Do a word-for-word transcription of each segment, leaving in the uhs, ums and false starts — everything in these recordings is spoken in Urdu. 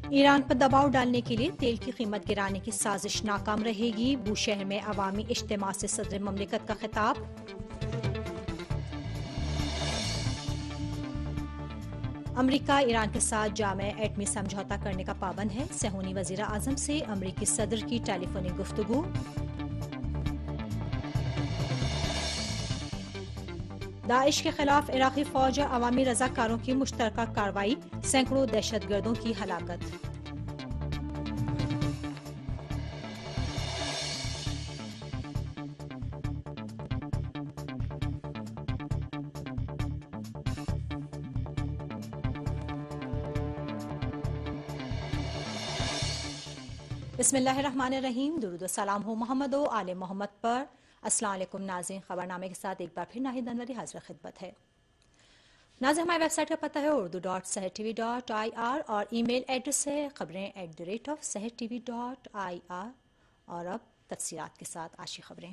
ایران پر دباؤ ڈالنے کے لیے تیل کی قیمت گرانے کی سازش ناکام رہے گی، بوشہر میں عوامی اجتماع سے صدر مملکت کا خطاب۔ امریکہ ایران کے ساتھ جامع ایٹمی سمجھوتہ کرنے کا پابند ہے، صہیونی وزیر اعظم سے امریکی صدر کی ٹیلی فونک گفتگو۔ داعش کے خلاف عراقی فوج اور عوامی رضاکاروں کی مشترکہ کارروائی، سینکڑوں دہشت گردوں کی ہلاکت۔ بسم اللہ الرحمن الرحیم، درود و سلام ہو محمد و آل محمد پر۔ السلام علیکم ناظرین، خبر نامے کے ساتھ ایک بار پھر ناہید انوری حاضر خدمت ہے۔ ناظرین، ہماری ویب سائٹ کا پتہ ہے Urdu dot Sahar T V dot I R اور ای میل ایڈریس ہے خبریں at the rate of Sahar T V dot I R. اور اب تفصیلات کے ساتھ آشی خبریں۔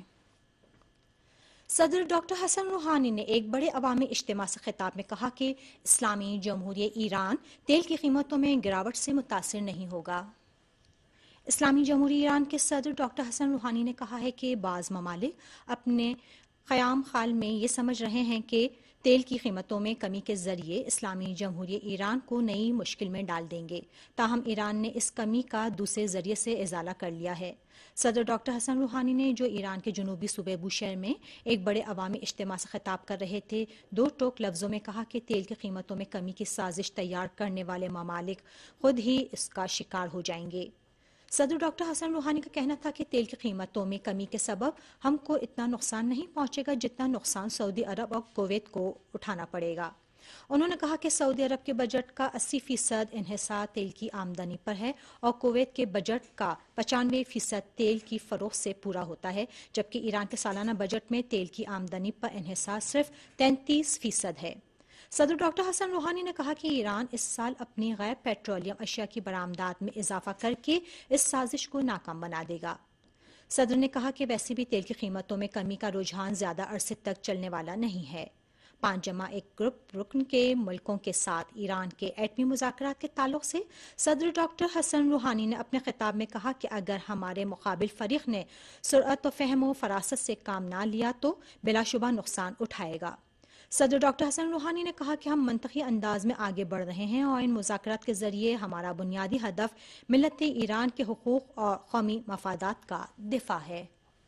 صدر ڈاکٹر حسن روحانی نے ایک بڑے عوامی اجتماع سے خطاب میں کہا کہ اسلامی جمہوریہ ایران تیل کی قیمتوں میں گراوٹ سے متاثر نہیں ہوگا۔ اسلامی جمہوریہ ایران کے صدر ڈاکٹر حسن روحانی نے کہا ہے کہ بعض ممالک اپنے قیام خال میں یہ سمجھ رہے ہیں کہ تیل کی قیمتوں میں کمی کے ذریعے اسلامی جمہوریہ ایران کو نئی مشکل میں ڈال دیں گے، تاہم ایران نے اس کمی کا دوسرے ذریعے سے ازالہ کر لیا ہے۔ صدر ڈاکٹر حسن روحانی نے جو ایران کے جنوبی صوبے بوشہر میں ایک بڑے عوامی اجتماع سے خطاب کر رہے تھے، دو ٹوک لفظوں میں کہا کہ تیل کی قیمتوں میں کمی کی سازش تیار کرنے والے ممالک خود ہی اس کا شکار ہو جائیں گے۔ صدر ڈاکٹر حسن روحانی کا کہنا تھا کہ تیل کی قیمتوں میں کمی کے سبب ہم کو اتنا نقصان نہیں پہنچے گا جتنا نقصان سعودی عرب اور کویت کو اٹھانا پڑے گا۔ انہوں نے کہا کہ سعودی عرب کے بجٹ کا اسی فیصد انحصار تیل کی آمدنی پر ہے اور کویت کے بجٹ کا پچانوے فیصد تیل کی فروخت سے پورا ہوتا ہے، جبکہ ایران کے سالانہ بجٹ میں تیل کی آمدنی پر انحصار صرف تینتیس فیصد ہے۔ صدر ڈاکٹر حسن روحانی نے کہا کہ ایران اس سال اپنی غیر پیٹرولیم اشیاء کی برآمدات میں اضافہ کر کے اس سازش کو ناکام بنا دے گا۔ صدر نے کہا کہ ویسے بھی تیل کی قیمتوں میں کمی کا رجحان زیادہ عرصے تک چلنے والا نہیں ہے۔ پانچ جمع ایک گروپ رکن کے ملکوں کے ساتھ ایران کے ایٹمی مذاکرات کے تعلق سے صدر ڈاکٹر حسن روحانی نے اپنے خطاب میں کہا کہ اگر ہمارے مقابل فریق نے سرعت و فہم و فراست سے کام نہ لیا تو بلا شبہ نقصان اٹھائے گا۔ صدر ڈاکٹر حسن روحانی نے کہا کہ ہم منطقی انداز میں آگے بڑھ رہے ہیں اور ان مذاکرات کے ذریعے ہمارا بنیادی ہدف ملت ایران کے حقوق اور قومی مفادات کا دفاع ہے۔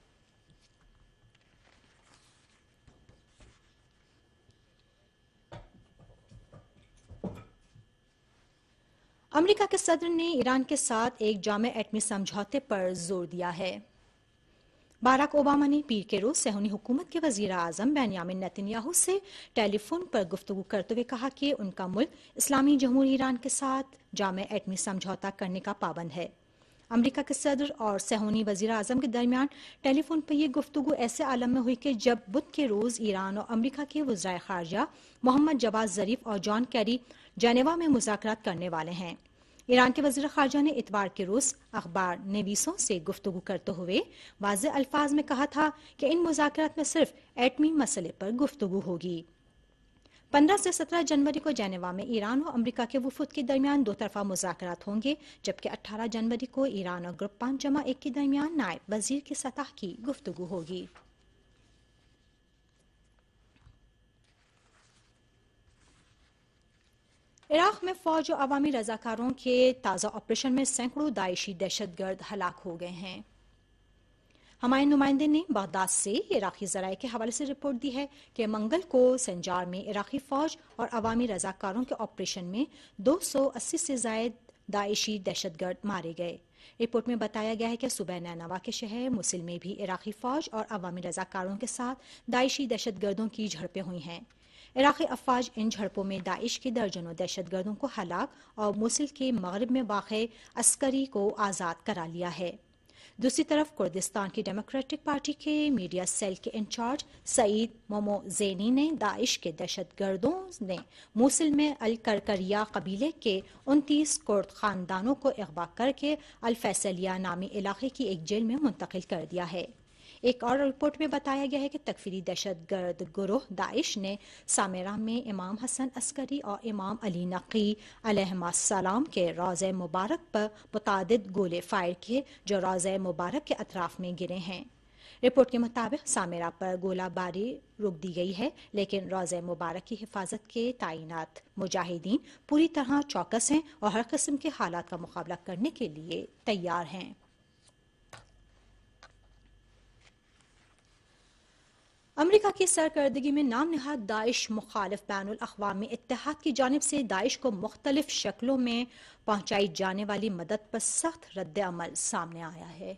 امریکہ کے صدر نے ایران کے ساتھ ایک جامع ایٹمی سمجھوتے پر زور دیا ہے۔ باراک اوباما نے پیر کے روز صہیونی حکومت کے وزیر اعظم بنیامین نیتن یاہو سے ٹیلی فون پر گفتگو کرتے ہوئے کہا کہ ان کا ملک اسلامی جمہوریہ ایران کے ساتھ جامع ایٹمی سمجھوتہ کرنے کا پابند ہے۔ امریکہ کے صدر اور صہیونی وزیر اعظم کے درمیان ٹیلی فون پر یہ گفتگو ایسے عالم میں ہوئی کہ جب بدھ کے روز ایران اور امریکہ کے وزرائے خارجہ محمد جواد ظریف اور جان کیری جنیوا میں مذاکرات کرنے والے ہیں۔ ایران کے وزیر خارجہ نے اتوار کے روز اخبار نویسوں سے گفتگو کرتے ہوئے واضح الفاظ میں کہا تھا کہ ان مذاکرات میں صرف ایٹمی مسئلے پر گفتگو ہوگی۔ پندرہ سے سترہ جنوری کو جنیوا میں ایران اور امریکہ کے وفود کے درمیان دو طرفہ مذاکرات ہوں گے، جبکہ اٹھارہ جنوری کو ایران اور گروپ پانچ جمع ایک کے درمیان نائب وزیر کی سطح کی گفتگو ہوگی۔ عراق میں فوج اور عوامی رضاکاروں کے تازہ آپریشن میں سینکڑوں داعشی دہشت گرد ہلاک ہو گئے ہیں۔ ہمارے نمائندے نے بغداد سے عراقی ذرائع کے حوالے سے رپورٹ دی ہے کہ منگل کو سنجار میں عراقی فوج اور عوامی رضاکاروں کے آپریشن میں دو سو اسی سے زائد داعشی دہشت گرد مارے گئے۔ رپورٹ میں بتایا گیا ہے کہ صوبہ نینوا کے شہر موصل میں بھی عراقی فوج اور عوامی رضاکاروں کے ساتھ داعشی دہشت گردوں کی جھڑپیں ہوئی ہیں۔ عراقی افواج ان جھڑپوں میں داعش کے درجنوں دہشت گردوں کو ہلاک اور موصل کے مغرب میں واقع عسکری کو آزاد کرا لیا ہے۔ دوسری طرف کردستان کی ڈیموکریٹک پارٹی کے میڈیا سیل کے انچارج سعید مومو زینی نے داعش کے دہشت گردوں نے موصل میں الکرکریا قبیلے کے انتیس کرد خاندانوں کو اغوا کر کے الفیصلیہ نامی علاقے کی ایک جیل میں منتقل کر دیا ہے۔ ایک اور رپورٹ میں بتایا گیا ہے کہ تکفیری دہشت گرد گروہ داعش نے سامرہ میں امام حسن عسکری اور امام علی نقی علیہما السلام کے روضہ مبارک پر متعدد گولے فائر کیے جو روضہ مبارک کے اطراف میں گرے ہیں۔ رپورٹ کے مطابق سامرہ پر گولہ باری روک دی گئی ہے، لیکن روضہ مبارک کی حفاظت کے تعینات مجاہدین پوری طرح چوکس ہیں اور ہر قسم کے حالات کا مقابلہ کرنے کے لیے تیار ہیں۔ امریکہ کی سرکردگی میں نام نہاد داعش مخالف بین الاقوامی اتحاد کی جانب سے داعش کو مختلف شکلوں میں پہنچائی جانے والی مدد پر سخت رد عمل سامنے آیا ہے۔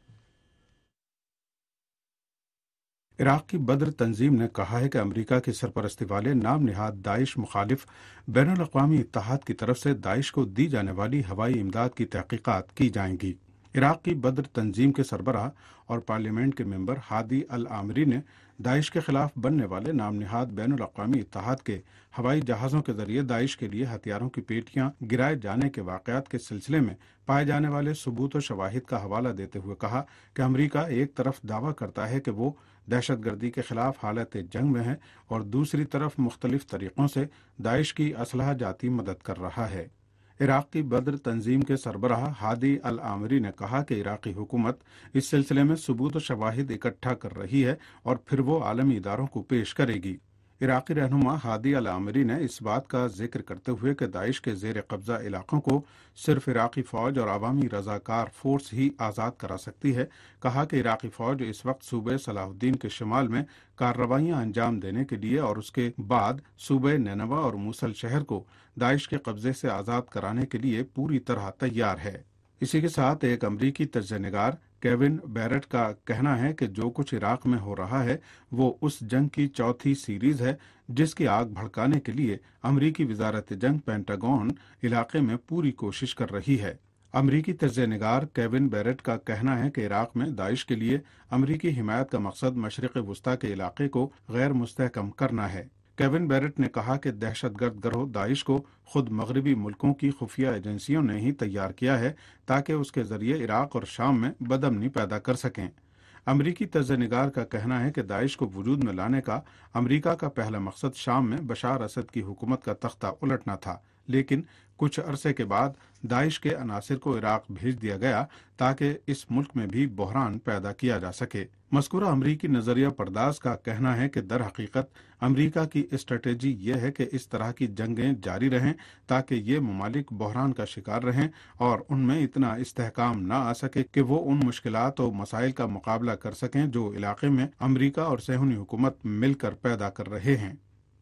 عراق کی بدر تنظیم نے کہا ہے کہ امریکہ کی سرپرستی والے نام نہاد داعش مخالف بین الاقوامی اتحاد کی طرف سے داعش کو دی جانے والی ہوائی امداد کی تحقیقات کی جائیں گی۔ عراق کی بدر تنظیم کے سربراہ اور پارلیمنٹ کے ممبر ہادی العامری نے داعش کے خلاف بننے والے نام نہاد بین الاقوامی اتحاد کے ہوائی جہازوں کے ذریعے داعش کے لیے ہتھیاروں کی پیٹیاں گرائے جانے کے واقعات کے سلسلے میں پائے جانے والے ثبوت و شواہد کا حوالہ دیتے ہوئے کہا کہ امریکہ ایک طرف دعویٰ کرتا ہے کہ وہ دہشت گردی کے خلاف حالت جنگ میں ہے اور دوسری طرف مختلف طریقوں سے داعش کی اسلحہ جاتی مدد کر رہا ہے۔ عراق کی بدر تنظیم کے سربراہ ہادی العامری نے کہا کہ عراقی حکومت اس سلسلے میں ثبوت و شواہد اکٹھا کر رہی ہے اور پھر وہ عالمی اداروں کو پیش کرے گی۔ عراقی رہنما ہادی العامری نے اس بات کا ذکر کرتے ہوئے کہ داعش کے زیر قبضہ علاقوں کو صرف عراقی فوج اور عوامی رضاکار فورس ہی آزاد کرا سکتی ہے، کہا کہ عراقی فوج اس وقت صوبہ صلاح الدین کے شمال میں کارروائیاں انجام دینے کے لیے اور اس کے بعد صوبہ نینوا اور موصل شہر کو داعش کے قبضے سے آزاد کرانے کے لیے پوری طرح تیار ہے۔ اسی کے ساتھ ایک امریکی تجزیہ نگار کیون بیرٹ کا کہنا ہے کہ جو کچھ عراق میں ہو رہا ہے وہ اس جنگ کی چوتھی سیریز ہے جس کی آگ بھڑکانے کے لیے امریکی وزارت جنگ پینٹاگون علاقے میں پوری کوشش کر رہی ہے۔ امریکی تجزیہ نگار کیون بیرٹ کا کہنا ہے کہ عراق میں داعش کے لیے امریکی حمایت کا مقصد مشرق وسطی کے علاقے کو غیر مستحکم کرنا ہے۔ کیون بیرٹ نے کہا کہ دہشت گرد گروہ داعش کو خود مغربی ملکوں کی خفیہ ایجنسیوں نے ہی تیار کیا ہے تاکہ اس کے ذریعے عراق اور شام میں بدامنی پیدا کر سکیں۔ امریکی تجزیہ نگار کا کہنا ہے کہ داعش کو وجود میں لانے کا امریکہ کا پہلا مقصد شام میں بشار اسد کی حکومت کا تختہ الٹنا تھا، لیکن کچھ عرصے کے بعد داعش کے عناصر کو عراق بھیج دیا گیا تاکہ اس ملک میں بھی بحران پیدا کیا جا سکے۔ مذکورہ امریکی نظریہ پرداز کا کہنا ہے کہ در حقیقت امریکہ کی اسٹریٹجی یہ ہے کہ اس طرح کی جنگیں جاری رہیں تاکہ یہ ممالک بحران کا شکار رہیں اور ان میں اتنا استحکام نہ آ سکے کہ وہ ان مشکلات و مسائل کا مقابلہ کر سکیں جو علاقے میں امریکہ اور صہیونی حکومت مل کر پیدا کر رہے ہیں۔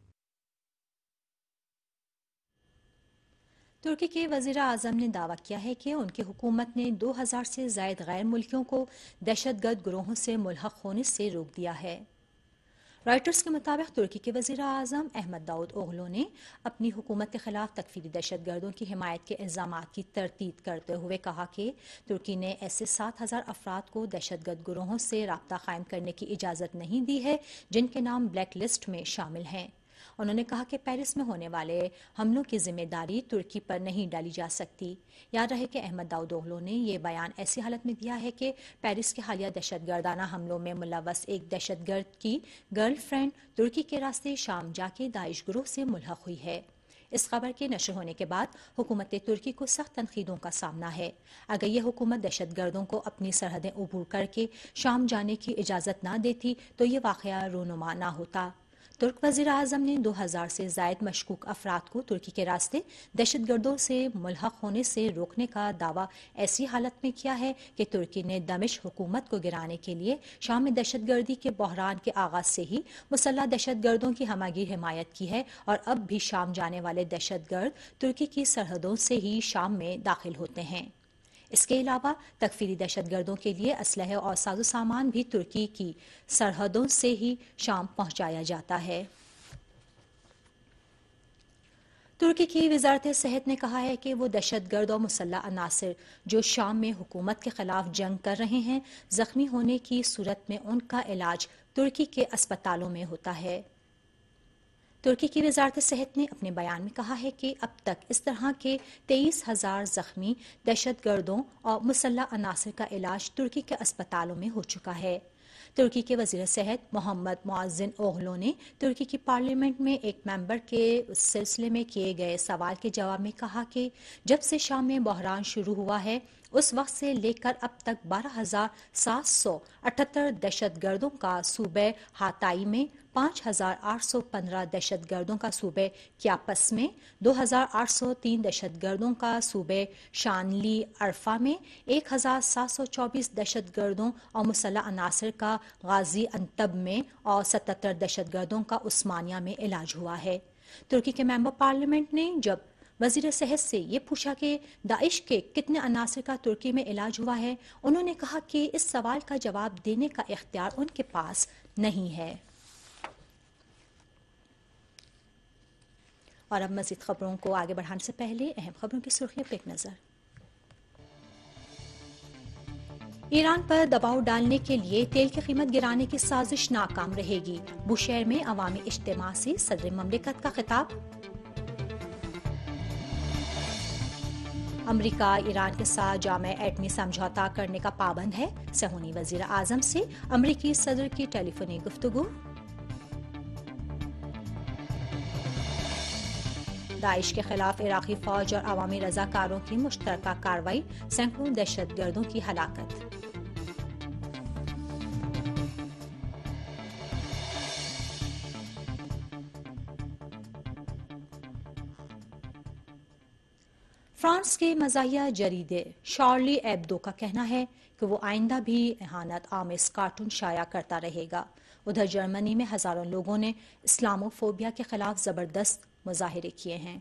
ترکی کے وزیر اعظم نے دعویٰ کیا ہے کہ ان کی حکومت نے دو ہزار سے زائد غیر ملکیوں کو دہشت گرد گروہوں سے ملحق ہونے سے روک دیا ہے۔ رائٹرز کے مطابق ترکی کے وزیر اعظم احمد داؤد اوغلو نے اپنی حکومت کے خلاف تکفیری دہشت گردوں کی حمایت کے الزامات کی تردید کرتے ہوئے کہا کہ ترکی نے ایسے سات ہزار افراد کو دہشت گرد گروہوں سے رابطہ قائم کرنے کی اجازت نہیں دی ہے جن کے نام بلیک لسٹ میں شامل ہیں۔ انہوں نے کہا کہ پیرس میں ہونے والے حملوں کی ذمہ داری ترکی پر نہیں ڈالی جا سکتی۔ یاد رہے کہ احمد داؤد اوغلو نے یہ بیان ایسی حالت میں دیا ہے کہ پیرس کے حالیہ دہشت گردانہ حملوں میں ملوث ایک دہشت گرد کی گرل فرینڈ ترکی کے راستے شام جا کے داعش گروہ سے ملحق ہوئی ہے۔ اس خبر کے نشر ہونے کے بعد حکومت ترکی کو سخت تنقیدوں کا سامنا ہے۔ اگر یہ حکومت دہشت گردوں کو اپنی سرحدیں عبور کر کے شام جانے کی اجازت نہ دیتی تو یہ واقعہ رونما نہ ہوتا۔ ترک وزیر اعظم نے دو ہزار سے زائد مشکوک افراد کو ترکی کے راستے دہشت گردوں سے ملحق ہونے سے روکنے کا دعویٰ ایسی حالت میں کیا ہے کہ ترکی نے دمشق حکومت کو گرانے کے لیے شام میں دہشت گردی کے بحران کے آغاز سے ہی مسلح دہشت گردوں کی ہماگیر حمایت کی ہے اور اب بھی شام جانے والے دہشت گرد ترکی کی سرحدوں سے ہی شام میں داخل ہوتے ہیں۔ اس کے علاوہ تکفیری دہشت گردوں کے لیے اسلحے اور ساز و سامان بھی ترکی کی سرحدوں سے ہی شام پہنچایا جاتا ہے۔ ترکی کی وزارت صحت نے کہا ہے کہ وہ دہشت گرد اور مسلح عناصر جو شام میں حکومت کے خلاف جنگ کر رہے ہیں زخمی ہونے کی صورت میں ان کا علاج ترکی کے اسپتالوں میں ہوتا ہے۔ ترکی کی وزارت صحت نے اپنے بیان میں کہا ہے کہ اب تک اس طرح کے تیئیس ہزار زخمی دہشت گردوں اور مسلح عناصر کا علاج ترکی کے اسپتالوں میں ہو چکا ہے۔ ترکی کے وزیر صحت محمد معزن اوغلو نے ترکی کی پارلیمنٹ میں ایک ممبر کے اس سلسلے میں کیے گئے سوال کے جواب میں کہا کہ جب سے شام میں بحران شروع ہوا ہے اس وقت سے لے کر اب تک بارہ ہزار سات سو اٹھہتر دہشت گردوں کا صوبہ ہاتائی میں، پانچ ہزار آٹھ سو پندرہ دہشت گردوں کا صوبہ کیاپس میں، دو ہزار آٹھ سو تین دہشت گردوں کا صوبہ شانلی ارفا میں، ایک ہزار سات سو چوبیس دہشت گردوں اور مسلح عناصر کا غازی انتب میں اور ستتر دہشت گردوں کا عثمانیہ میں علاج ہوا ہے۔ ترکی کے ممبر پارلیمنٹ نے جب وزیر صحت سے یہ پوچھا کہ داعش کے کتنے عناصر کا ترکی میں علاج ہوا ہے، انہوں نے کہا کہ اس سوال کا جواب دینے کا اختیار ان کے پاس نہیں ہے۔ اور اب مزید خبروں کو آگے بڑھانے سے پہلے اہم خبروں کی سرخیوں پر ایک نظر۔ ایران پر دباؤ ڈالنے کے لیے تیل کی قیمت گرانے کی سازش ناکام رہے گی، بوشہر میں عوامی اجتماع سے صدر مملکت کا خطاب۔ امریکہ ایران کے ساتھ جامع ایٹمی سمجھوتا کرنے کا پابند ہے، صہیونی وزیر اعظم سے امریکی صدر کی ٹیلی فونی گفتگو۔ داعش کے خلاف عراقی فوج اور عوامی رضاکاروں کی مشترکہ کارروائی، سینکڑوں دہشت گردوں کی ہلاکت۔ فرانس کے مزاحیہ جریدے شارلی ایبدو کا کہنا ہے کہ وہ آئندہ بھی اہانت آمیز کارٹون شائع کرتا رہے گا۔ ادھر جرمنی میں ہزاروں لوگوں نے اسلامو فوبیا کے خلاف زبردست مظاہرے کیے ہیں۔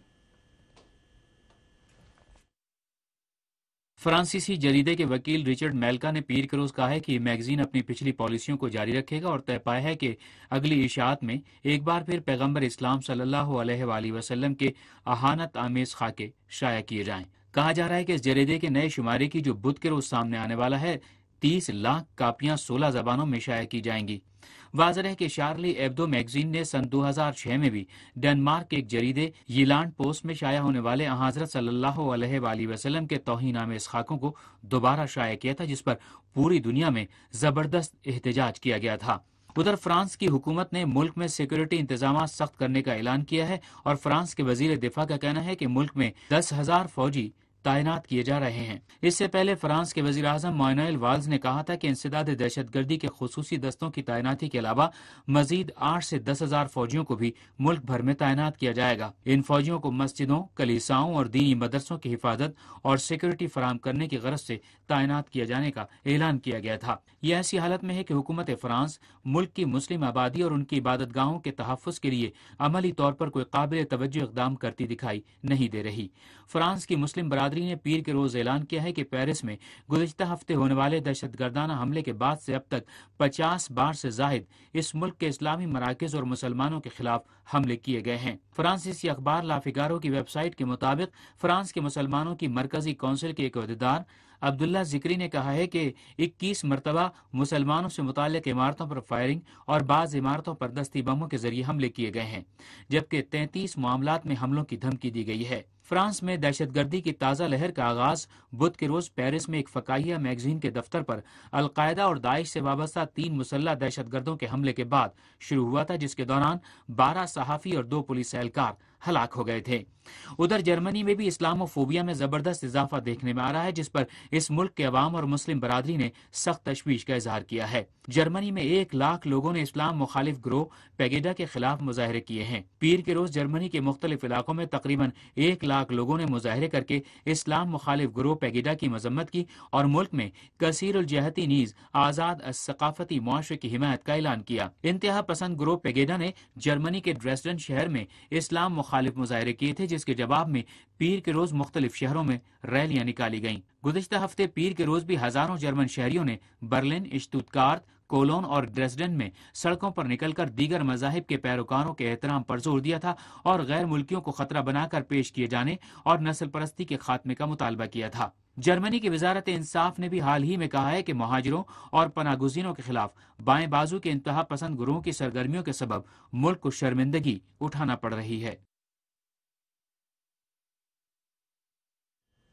فرانسیسی جریدے کے وکیل رچرڈ میلکا نے پیر کے روز کہا ہے کہ یہ میگزین اپنی پچھلی پالیسیوں کو جاری رکھے گا اور طے پایا ہے کہ اگلی اشاعت میں ایک بار پھر پیغمبر اسلام صلی اللہ علیہ وآلہ وسلم کے اہانت آمیز خاکے شائع کیے جائیں۔ کہا جا رہا ہے کہ اس جریدے کے نئے شمارے کی جو بدھ کے روز سامنے آنے والا ہے، تیس لاکھ کاپیاں سولہ زبانوں میں شائع کی جائیں گی۔ واضح ہے کہ شارلی ایبدو میگزین نے سن دو ہزار چھ میں بھی ڈنمارک کے ایک جریدے یلانڈ پوسٹ میں شائع ہونے والے حضرت صلی اللہ علیہ وآلہ وسلم کے توہین آمیز خاکوں کو دوبارہ شائع کیا تھا، جس پر پوری دنیا میں زبردست احتجاج کیا گیا تھا۔ ادھر فرانس کی حکومت نے ملک میں سیکورٹی انتظامات سخت کرنے کا اعلان کیا ہے اور فرانس کے وزیر دفاع کا کہنا ہے کہ ملک میں دس ہزار فوجی تعینات کیے جا رہے ہیں۔ اس سے پہلے فرانس کے وزیر اعظم مانوئل والز نے کہا تھا کہ انسداد دہشت گردی کے خصوصی دستوں کی تعیناتی کے علاوہ مزید آٹھ سے دس ہزار فوجیوں کو بھی ملک بھر میں تعینات کیا جائے گا۔ ان فوجیوں کو مسجدوں، کلیساؤں اور دینی مدرسوں کی حفاظت اور سیکورٹی فراہم کرنے کی غرض سے تعینات کیا جانے کا اعلان کیا گیا تھا۔ یہ ایسی حالت میں ہے کہ حکومت فرانس ملک کی مسلم آبادی اور ان کی عبادت گاہوں کے تحفظ کے لیے عملی طور پر کوئی قابل توجہ اقدام کرتی دکھائی نہیں دے رہی۔ فرانس کی مسلم برادری نے پیر کے روز اعلان کیا ہے کہ پیرس میں گزشتہ ہفتے ہونے والے دہشت گردانہ حملے کے بعد سے اب تک پچاس بار سے زائد اس ملک کے اسلامی مراکز اور مسلمانوں کے خلاف حملے کیے گئے ہیں۔ فرانسیسی اخبار لافیگارو کی ویب سائٹ کے مطابق فرانس کے مسلمانوں کی مرکزی کونسل کے ایک عہدیدار عبداللہ ذکری نے کہا ہے کہ اکیس مرتبہ مسلمانوں سے متعلق عمارتوں پر فائرنگ اور بعض عمارتوں پر دستی بموں کے ذریعے حملے کیے گئے ہیں، جبکہ تینتیس معاملات میں حملوں کی دھمکی دی گئی ہے۔ فرانس میں دہشت گردی کی تازہ لہر کا آغاز بدھ کے روز پیرس میں ایک فقاہیہ میگزین کے دفتر پر القاعدہ اور داعش سے وابستہ تین مسلح دہشت گردوں کے حملے کے بعد شروع ہوا تھا، جس کے دوران بارہ صحافی اور دو پولیس اہلکار ہلاک ہو گئے تھے۔ ادھر جرمنی میں بھی اسلام و فوبیا میں زبردست اضافہ دیکھنے میں آ رہا ہے، جس پر اس ملک کے عوام اور مسلم برادری نے سخت تشویش کا اظہار کیا ہے۔ جرمنی میں ایک لاکھ لوگوں نے اسلام مخالف گروہ پیگیڈا کے خلاف مظاہرے کیے ہیں۔ پیر کے روز جرمنی کے مختلف علاقوں میں تقریباً ایک لاکھ لوگوں نے مظاہرے کر کے اسلام مخالف گروہ پیگیڈا کی مذمت کی اور ملک میں کثیر الجہتی نیز آزاد ثقافتی معاشرے کی حمایت کا اعلان کیا۔ انتہا پسند گروہ پیگیڈا نے جرمنی کے ڈریسڈن شہر میں اسلام مخالف مظاہرے کیے تھے، جس کے جواب میں پیر کے روز مختلف شہروں میں ریلیاں نکالی گئیں۔ گزشتہ ہفتے پیر کے روز بھی ہزاروں جرمن شہریوں نے برلن، اشتوتگارت، کولون اور ڈریسڈن میں سڑکوں پر نکل کر دیگر مذاہب کے پیروکاروں کے احترام پر زور دیا تھا اور غیر ملکیوں کو خطرہ بنا کر پیش کیے جانے اور نسل پرستی کے خاتمے کا مطالبہ کیا تھا۔ جرمنی کی وزارت انصاف نے بھی حال ہی میں کہا ہے کہ مہاجروں اور پناہ گزینوں کے خلاف بائیں بازو کے انتہا پسند گروہوں کی سرگرمیوں کے سبب ملک کو شرمندگی اٹھانا پڑ رہی ہے۔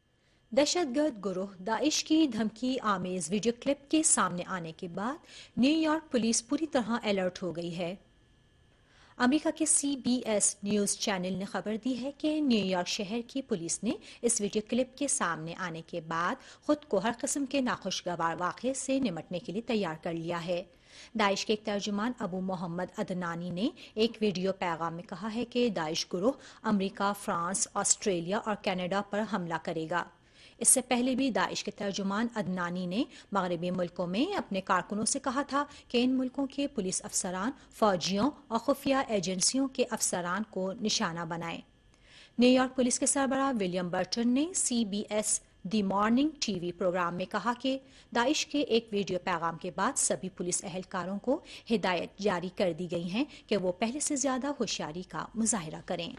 دہشت گرد گروہ داعش کی دھمکی آمیز ویڈیو کلپ کے سامنے آنے کے بعد نیو یارک پولیس پوری طرح الرٹ ہو گئی ہے۔ امریکہ کے C B S news channel نے خبر دی ہے کہ نیو یارک شہر کی پولیس نے اس ویڈیو کلپ کے سامنے آنے کے بعد خود کو ہر قسم کے ناخوشگوار واقعے سے نمٹنے کے لیے تیار کر لیا ہے۔ داعش کے ایک ترجمان ابو محمد عدنانی نے ایک ویڈیو پیغام میں کہا ہے کہ داعش گروہ امریکہ، فرانس، آسٹریلیا اور کینیڈا پر حملہ کرے گا۔ اس سے پہلے بھی داعش کے ترجمان عدنانی نے مغربی ملکوں میں اپنے کارکنوں سے کہا تھا کہ ان ملکوں کے پولیس افسران، فوجیوں اور خفیہ ایجنسیوں کے افسران کو نشانہ بنائیں۔ نیو یارک پولیس کے سربراہ ولیم برٹن نے C B S the morning T V program میں کہا کہ داعش کے ایک ویڈیو پیغام کے بعد سبھی پولیس اہلکاروں کو ہدایت جاری کر دی گئی ہیں کہ وہ پہلے سے زیادہ ہوشیاری کا مظاہرہ کریں۔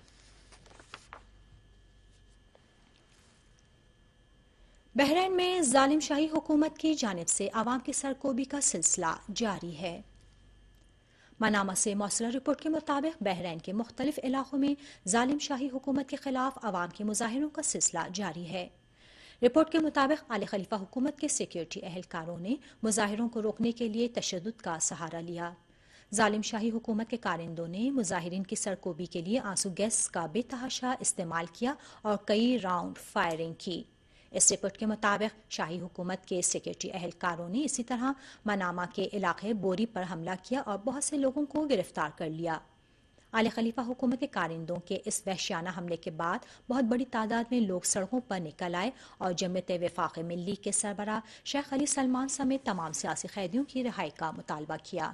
بحرین میں ظالم شاہی حکومت کی جانب سے عوام کی سرکوبی کا سلسلہ جاری ہے۔ منامہ سے موصولہ رپورٹ کے مطابق بحرین کے مختلف علاقوں میں ظالم شاہی حکومت کے خلاف عوام کے مظاہروں کا سلسلہ جاری ہے۔ رپورٹ کے مطابق آل خلیفہ حکومت کے سیکیورٹی اہلکاروں نے مظاہروں کو روکنے کے لیے تشدد کا سہارا لیا۔ ظالم شاہی حکومت کے کارندوں نے مظاہرین کی سرکوبی کے لیے آنسو گیس کا بے تحاشا استعمال کیا اور کئی راؤنڈ فائرنگ کی۔ اس رپورٹ کے مطابق شاہی حکومت کے سیکیورٹی اہلکاروں نے اسی طرح منامہ کے علاقے بوری پر حملہ کیا اور بہت سے لوگوں کو گرفتار کر لیا۔ آل خلیفہ حکومت کے کارندوں کے اس وحشیانہ حملے کے بعد بہت بڑی تعداد میں لوگ سڑکوں پر نکل آئے اور جمعیت وفاق ملی کے سربراہ شیخ علی سلمان سمیت تمام سیاسی قیدیوں کی رہائی کا مطالبہ کیا۔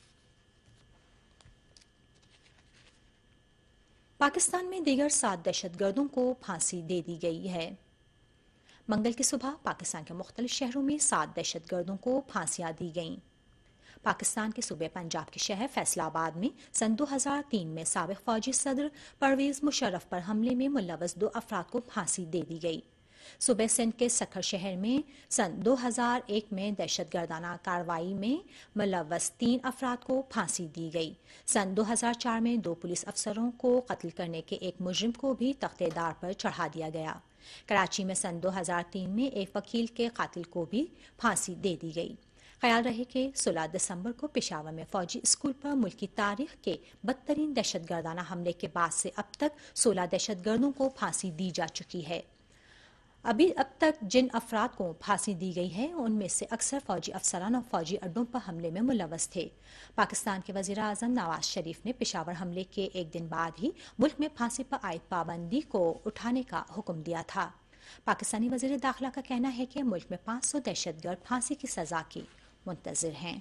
پاکستان میں دیگر سات دہشت گردوں کو پھانسی دے دی گئی ہے۔ منگل کی صبح پاکستان کے مختلف شہروں میں سات دہشت گردوں کو پھانسیاں دی گئیں۔ پاکستان کے صوبے پنجاب کے شہر فیصل آباد میں سن دو ہزار تین میں سابق فوجی صدر پرویز مشرف پر حملے میں ملوث دو افراد کو پھانسی دے دی گئی۔ صوبے سندھ کے سکھر شہر میں سن دو ہزار ایک میں دہشت گردانہ کارروائی میں ملوث تین افراد کو پھانسی دی گئی۔ سن دو ہزار چار میں دو پولیس افسروں کو قتل کرنے کے ایک مجرم کو بھی تختے دار پر چڑھا دیا گیا۔ کراچی میں سن دو ہزار تین میں ایک وکیل کے قاتل کو بھی پھانسی دے دی گئی۔ خیال رہے کہ سولہ دسمبر کو پشاور میں فوجی اسکول پر ملکی تاریخ کے بدترین دہشت گردانہ حملے کے بعد سے اب تک سولہ دہشت گردوں کو پھانسی دی جا چکی ہے۔ ابھی اب تک جن افراد کو پھانسی دی گئی ہے ان میں سے اکثر فوجی افسران اور فوجی اڈوں پر حملے میں ملوث تھے۔ پاکستان کے وزیر اعظم نواز شریف نے پشاور حملے کے ایک دن بعد ہی ملک میں پھانسی پر عائد پابندی کو اٹھانے کا حکم دیا تھا۔ پاکستانی وزیر داخلہ کا کہنا ہے کہ ملک میں پانچ سو دہشت گرد پھانسی کی سزا کی منتظر ہیں۔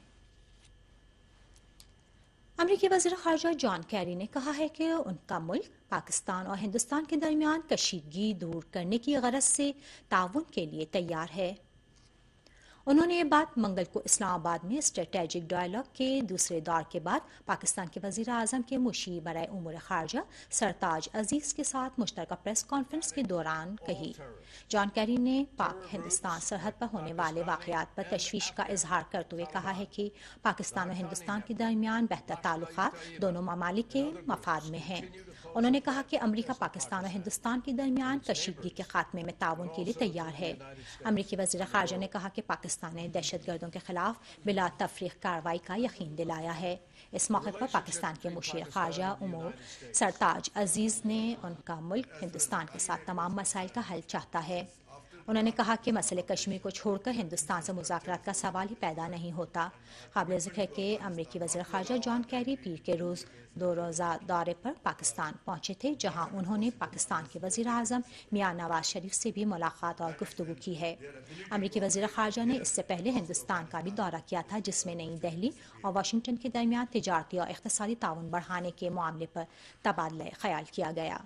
امریکی وزیر خارجہ جان کیری نے کہا ہے کہ ان کا ملک پاکستان اور ہندوستان کے درمیان کشیدگی دور کرنے کی غرض سے تعاون کے لیے تیار ہے۔ انہوں نے یہ بات منگل کو اسلام آباد میں اسٹریٹجک ڈائیلاگ کے دوسرے دور کے بعد پاکستان کے وزیر اعظم کے مشیر برائے امور خارجہ سرتاج عزیز کے ساتھ مشترکہ پریس کانفرنس کے دوران کہی۔ جان کیری نے پاک ہندوستان سرحد پر ہونے والے واقعات پر تشویش کا اظہار کرتے ہوئے کہا ہے کہ پاکستان اور ہندوستان کے درمیان بہتر تعلقات دونوں ممالک کے مفاد میں ہیں۔ انہوں نے کہا کہ امریکہ پاکستان اور ہندوستان کے درمیان کشیدگی کے خاتمے میں تعاون کے لیے تیار ہے۔ امریکی وزیر خارجہ نے کہا کہ پاکستان نے دہشت گردوں کے خلاف بلا تفریق کارروائی کا یقین دلایا ہے۔ اس موقع پر پاکستان کے مشیر خارجہ امور سرتاج عزیز نے ان کا ملک ہندوستان کے ساتھ تمام مسائل کا حل چاہتا ہے۔ انہوں نے کہا کہ مسئلہ کشمیر کو چھوڑ کر ہندوستان سے مذاکرات کا سوال ہی پیدا نہیں ہوتا۔ قابل ذکر ہے کہ امریکی وزیر خارجہ جان کیری پیر کے روز دو روزہ دورے پر پاکستان پہنچے تھے، جہاں انہوں نے پاکستان کے وزیر اعظم میاں نواز شریف سے بھی ملاقات اور گفتگو کی ہے۔ امریکی وزیر خارجہ نے اس سے پہلے ہندوستان کا بھی دورہ کیا تھا، جس میں نئی دہلی اور واشنگٹن کے درمیان تجارتی اور اقتصادی تعاون بڑھانے کے معاملے پر تبادلہ خیال کیا گیا۔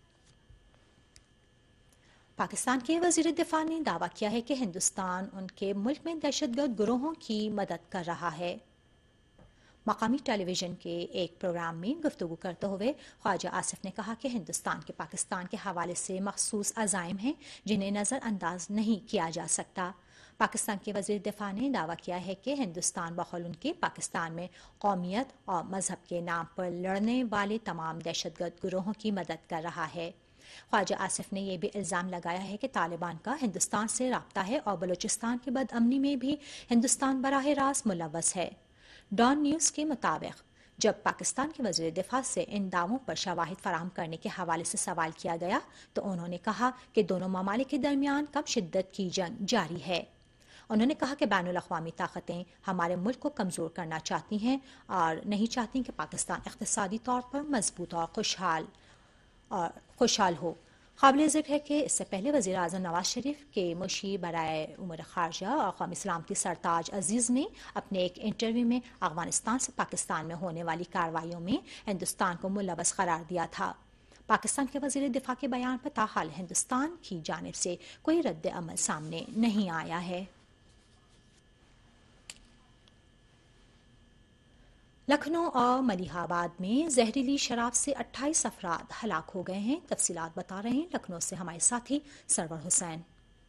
پاکستان کے وزیر دفاع نے دعویٰ کیا ہے کہ ہندوستان ان کے ملک میں دہشت گرد گروہوں کی مدد کر رہا ہے۔ مقامی ٹیلی ویژن کے ایک پروگرام میں گفتگو کرتے ہوئے خواجہ آصف نے کہا کہ ہندوستان کے پاکستان کے حوالے سے مخصوص عزائم ہیں جنہیں نظر انداز نہیں کیا جا سکتا۔ پاکستان کے وزیر دفاع نے دعویٰ کیا ہے کہ ہندوستان بقول ان کے پاکستان میں قومیت اور مذہب کے نام پر لڑنے والے تمام دہشت گرد گروہوں کی مدد کر رہا ہے۔ ख्वाजा आसिफ ने यह भी इल्ज़ाम लगाया है कि तालिबान का हिंदुस्तान से राब्ता है और बलूचिस्तान की बदअमनी में भी हिंदुस्तान बराह रास्त मुलव्वस है। डॉन न्यूज़ के मुताबिक जब पाकिस्तान के वज़ीर दिफा से इन दावों पर शवाहिद फराहम करने के हवाले से सवाल किया गया तो उन्होंने कहा कि दोनों ममालिक के दरमियान कम शिद्दत की जंग जारी है। उन्होंने कहा कि बैनुल अक़वामी ताकतें हमारे मुल्क को कमज़ोर करना चाहती हैं और नहीं चाहती कि पाकिस्तान इक़्तिसादी तौर पर मजबूत और खुशहाल और खुशहाल हो। काबिल ज़िक्र है कि इससे पहले वज़ीर आज़म नवाज शरीफ के मुशीर बराए उमूर ख़ारजा और क़ौमी सलामती सरताज अजीज़ ने अपने एक इंटरव्यू में अफ़ग़ानिस्तान से पाकिस्तान में होने वाली कार्रवाइयों में हिंदुस्तान को मुलव्वस करार दिया था। पाकिस्तान के वज़ीर दिफा के बयान पर ताहाल हिंदुस्तान की जानिब से कोई रद्द अमल सामने नहीं आया है। लखनऊ और मलिहाबाद में जहरीली शराब से अट्ठाईस अफराद हलाक हो गए हैं। तफसीलात बता रहे हैं लखनऊ से हमारे साथी सरवर हुसैन।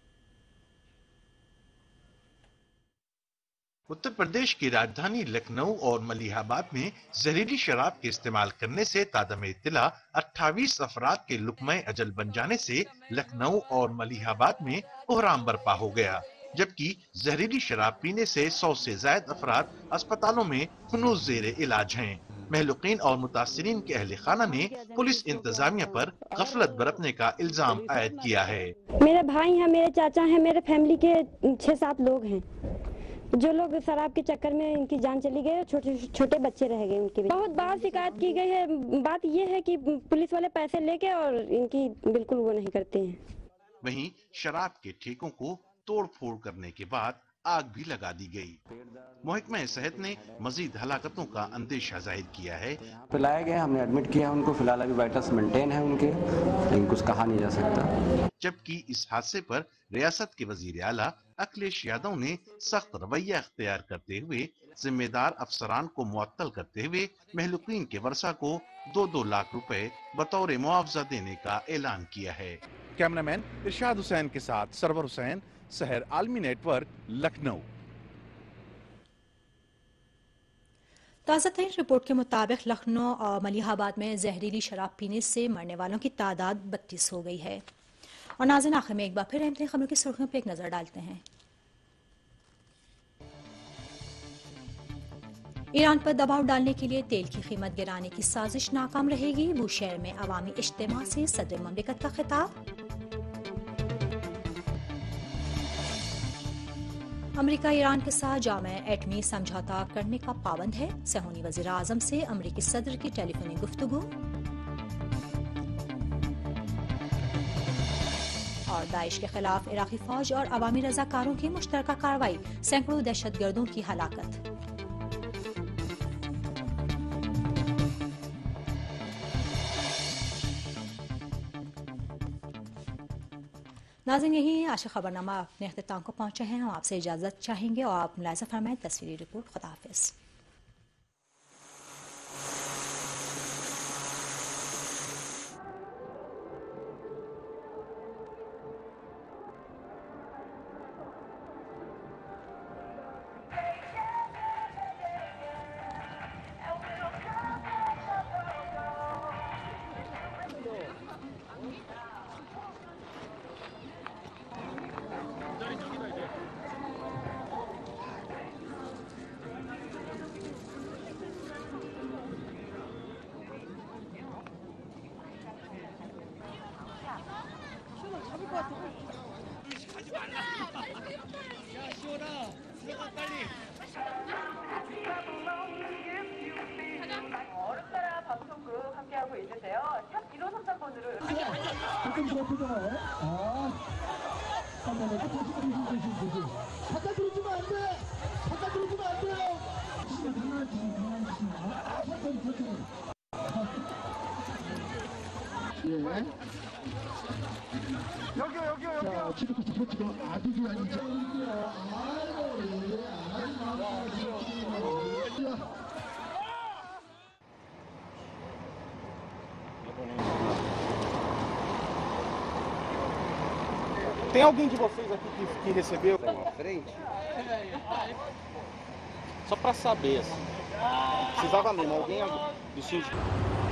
उत्तर प्रदेश की राजधानी लखनऊ और मलिहाबाद में जहरीली शराब के इस्तेमाल करने से तादम इत्तला अट्ठाईस अफराद के लुक़्मा अजल बन जाने से लखनऊ और मलिहाबाद में कोहराम बर्पा हो गया, जबकि जहरीली शराब पीने से सौ से ज्यादा अफराद अस्पतालों में खुनूस ज़ेरे इलाज हैं। महलुकीन और मुतासिरीन के अहले खाना ने पुलिस इंतजामिया पर गफलत बरतने का इल्जाम आयद किया है। मेरे भाई हैं, मेरे चाचा हैं, मेरे फैमिली के छह सात लोग हैं जो लोग शराब के चक्कर में इनकी जान चली गई और छोटे छोटे बच्चे रह गए उनके भी। बहुत बार शिकायत की गई है। बात ये है कि पुलिस वाले पैसे लेके और इनकी बिल्कुल वो नहीं करते हैं। वहीं शराब के ठेकों को तोड़ फोड़ करने के बाद आग भी लगा दी गई। महकमा सेहत ने मजीद हलाकतों का अंदेशा जाहिर किया है। पिलाए गए, हमने एडमिट किया उनको, फिलहाल अभी वाइटल्स मेंटेन है उनके, लेकिन कुछ कहा नहीं जा सकता। जबकि इस हादसे पर रियासत के वजीर आला अखिलेश यादव ने सख्त रवैया अख्तियार करते हुए जिम्मेदार अफसरान को मुअत्तल करते हुए महलुकीन के वर्सा को दो दो लाख रुपए बतौर मुआवजा देने का ऐलान किया है। कैमरामैन इरशाद हुसैन के साथ सरवर हुसैन, शहर आलमी नेटवर्क, लखनऊ। ताज़ा तरीन रिपोर्ट के मुताबिक लखनऊ और मलिहाबाद में जहरीली शराब पीने से मरने वालों की तादाद बत्तीस हो गई है। और नाज़रीन, आखिर में एक बार फिर अहम खबरों की सुर्खियों पर एक नजर डालते हैं। ईरान पर दबाव डालने के लिए तेल की कीमत गिराने की साजिश नाकाम रहेगी। बुशहर में अवामी इज्तिमा से सदर ममलिकत का खिताब। अमरीका ईरान के साथ जामे एटमी समझौता करने का पाबंद है। सहूनी वज़ीर आज़म से अमरीकी सदर की टेलीफोनिक गुफ्तगू। और दाइश के खिलाफ इराकी फौज और अवामी रजाकारों की मुश्तरका कार्रवाई, सैकड़ों दहशतगर्दों की हलाकत। नाज़रीन, यही आज खबरनामा अपने अख्तिताम को पहुंचे हैं। हम आपसे इजाज़त चाहेंगे और आप मुलाहिज़ा फरमाएं तस्वीरी रिपोर्ट। खुदा हाफिज़। Tem alguém de vocês aqui que, que recebeu? Na frente? Só para saber, assim. Precisava mesmo, alguém do síndico.